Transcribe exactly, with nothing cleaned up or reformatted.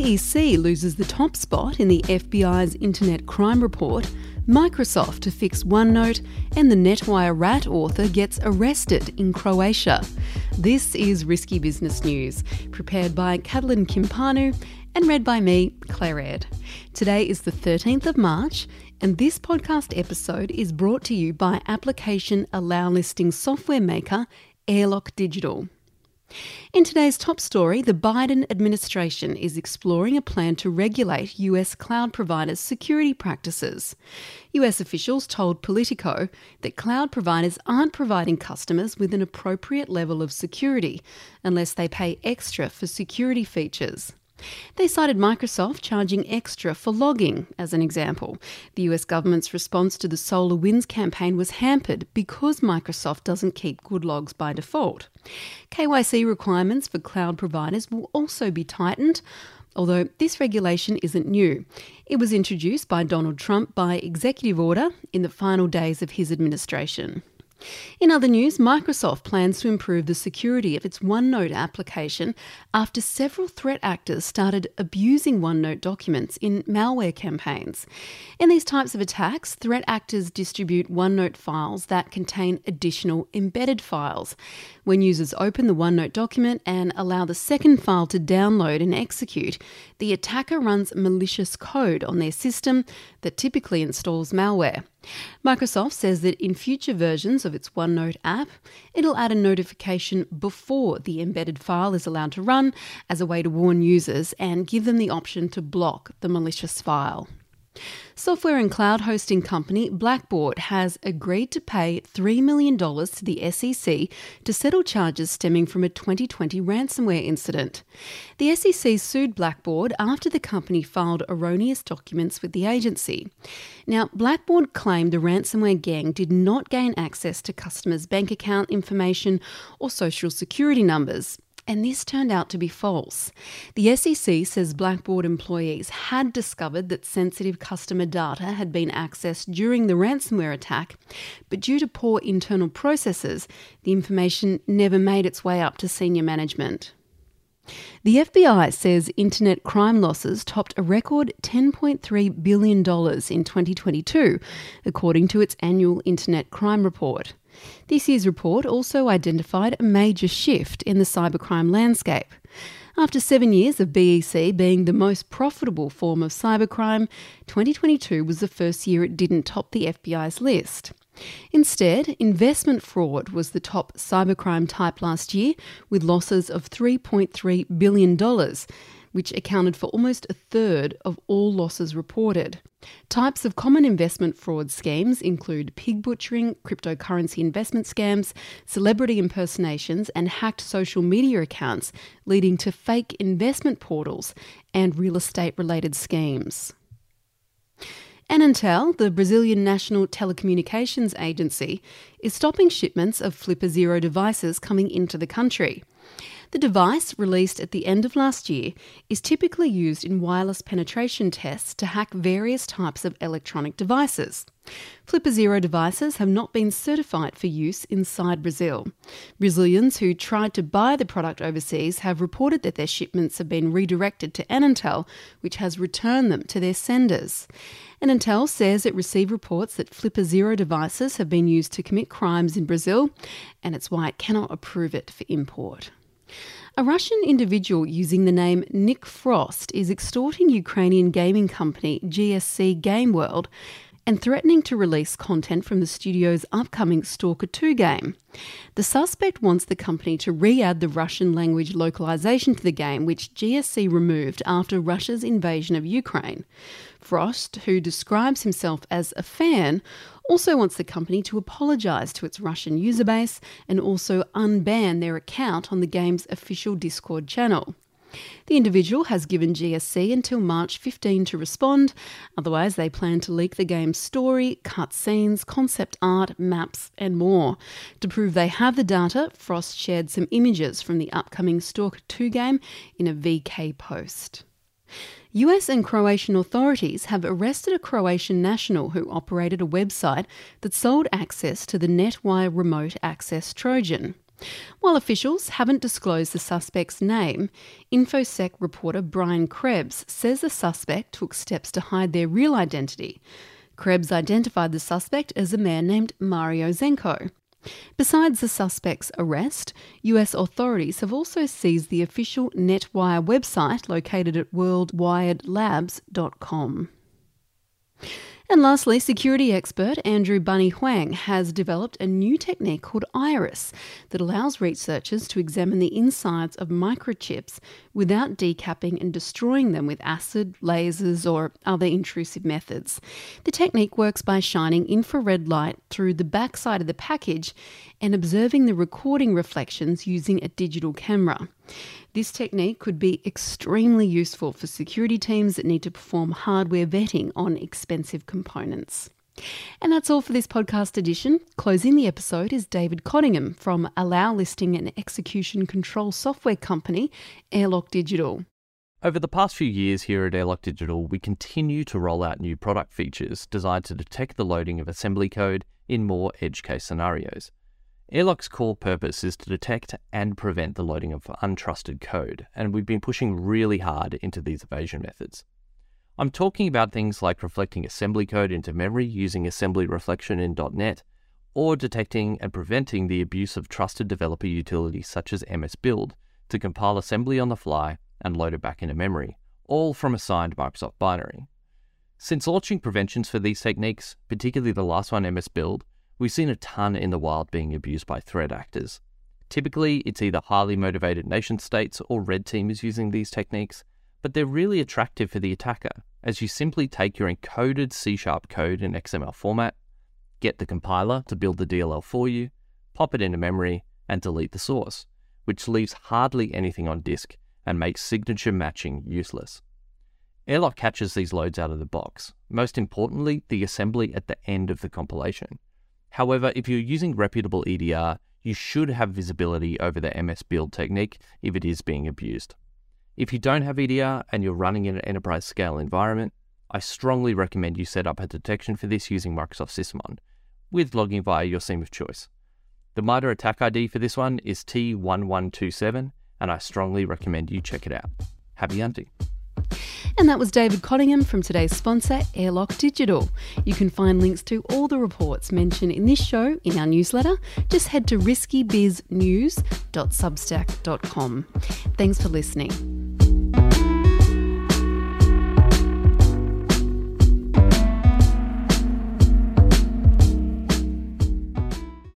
E C loses the top spot in the F B I's Internet Crime Report, Microsoft to fix OneNote, and the NetWire rat author gets arrested in Croatia. This is Risky Business News, prepared by Catalin Kimpanu and read by me, Claire Ed. Today is the thirteenth of March, and this podcast episode is brought to you by application allow listing software maker Airlock Digital. In today's top story, the Biden administration is exploring a plan to regulate U S cloud providers' security practices. U S officials told Politico that cloud providers aren't providing customers with an appropriate level of security unless they pay extra for security features. They cited Microsoft charging extra for logging as an example. The U S government's response to the SolarWinds campaign was hampered because Microsoft doesn't keep good logs by default. K Y C requirements for cloud providers will also be tightened, although this regulation isn't new. It was introduced by Donald Trump by executive order in the final days of his administration. In other news, Microsoft plans to improve the security of its OneNote application after several threat actors started abusing OneNote documents in malware campaigns. In these types of attacks, threat actors distribute OneNote files that contain additional embedded files. When users open the OneNote document and allow the second file to download and execute, the attacker runs malicious code on their system that typically installs malware. Microsoft says that in future versions of its OneNote app, it'll add a notification before the embedded file is allowed to run as a way to warn users and give them the option to block the malicious file. Software and cloud hosting company Blackboard has agreed to pay three million dollars to the S E C to settle charges stemming from a twenty twenty ransomware incident. The S E C sued Blackboard after the company filed erroneous documents with the agency. Now, Blackboard claimed the ransomware gang did not gain access to customers' bank account information or social security numbers. And this turned out to be false. The S E C says Blackboard employees had discovered that sensitive customer data had been accessed during the ransomware attack, but due to poor internal processes, the information never made its way up to senior management. The F B I says internet crime losses topped a record ten point three billion dollars in twenty twenty-two, according to its annual Internet Crime Report. This year's report also identified a major shift in the cybercrime landscape. After seven years of B E C being the most profitable form of cybercrime, twenty twenty-two was the first year it didn't top the F B I's list. Instead, investment fraud was the top cybercrime type last year, with losses of three point three billion dollars, which accounted for almost a third of all losses reported. Types of common investment fraud schemes include pig butchering, cryptocurrency investment scams, celebrity impersonations, and hacked social media accounts, leading to fake investment portals and real estate-related schemes. Anatel, the Brazilian national telecommunications agency, is stopping shipments of Flipper Zero devices coming into the country. The device, released at the end of last year, is typically used in wireless penetration tests to hack various types of electronic devices. Flipper Zero devices have not been certified for use inside Brazil. Brazilians who tried to buy the product overseas have reported that their shipments have been redirected to Anatel, which has returned them to their senders. Anatel says it received reports that Flipper Zero devices have been used to commit crimes in Brazil, and it's why it cannot approve it for import. A Russian individual using the name Nick Frost is extorting Ukrainian gaming company G S C Game World and threatening to release content from the studio's upcoming Stalker two game. The suspect wants the company to re-add the Russian language localization to the game, which G S C removed after Russia's invasion of Ukraine. Frost, who describes himself as a fan, also wants the company to apologise to its Russian user base and also unban their account on the game's official Discord channel. The individual has given G S C until March fifteenth to respond, otherwise they plan to leak the game's story, cutscenes, concept art, maps and more. To prove they have the data, Frost shared some images from the upcoming Stalker two game in a V K post. U S and Croatian authorities have arrested a Croatian national who operated a website that sold access to the NetWire remote access Trojan. While officials haven't disclosed the suspect's name, InfoSec reporter Brian Krebs says the suspect took steps to hide their real identity. Krebs identified the suspect as a man named Mario Zenko. Besides the suspect's arrest, U S authorities have also seized the official NetWire website located at world wired labs dot com. And lastly, security expert Andrew Bunny Huang has developed a new technique called Iris that allows researchers to examine the insides of microchips without decapping and destroying them with acid, lasers or other intrusive methods. The technique works by shining infrared light through the backside of the package and observing the recording reflections using a digital camera. This technique could be extremely useful for security teams that need to perform hardware vetting on expensive components. And that's all for this podcast edition. Closing the episode is David Cottingham from Allow Listing and Execution Control software company, Airlock Digital. Over the past few years here at Airlock Digital, we continue to roll out new product features designed to detect the loading of assembly code in more edge case scenarios. Airlock's core purpose is to detect and prevent the loading of untrusted code, and we've been pushing really hard into these evasion methods. I'm talking about things like reflecting assembly code into memory using assembly reflection in dot net, or detecting and preventing the abuse of trusted developer utilities such as M S Build to compile assembly on the fly and load it back into memory, all from a signed Microsoft binary. Since launching preventions for these techniques, particularly the last one, M S Build, we've seen a ton in the wild being abused by threat actors. Typically, it's either highly motivated nation states or red teamers using these techniques, but they're really attractive for the attacker, as you simply take your encoded C sharp code in X M L format, get the compiler to build the D L L for you, pop it into memory, and delete the source, which leaves hardly anything on disk and makes signature matching useless. Airlock catches these loads out of the box, most importantly, the assembly at the end of the compilation. However, if you're using reputable E D R, you should have visibility over the M S Build technique if it is being abused. If you don't have E D R and you're running in an enterprise scale environment, I strongly recommend you set up a detection for this using Microsoft Sysmon, with logging via your SIEM of choice. The MITRE ATT&CK I D for this one is T one one two seven, and I strongly recommend you check it out. Happy hunting. And that was David Cottingham from today's sponsor, Airlock Digital. You can find links to all the reports mentioned in this show in our newsletter. Just head to risky biz news dot substack dot com. Thanks for listening.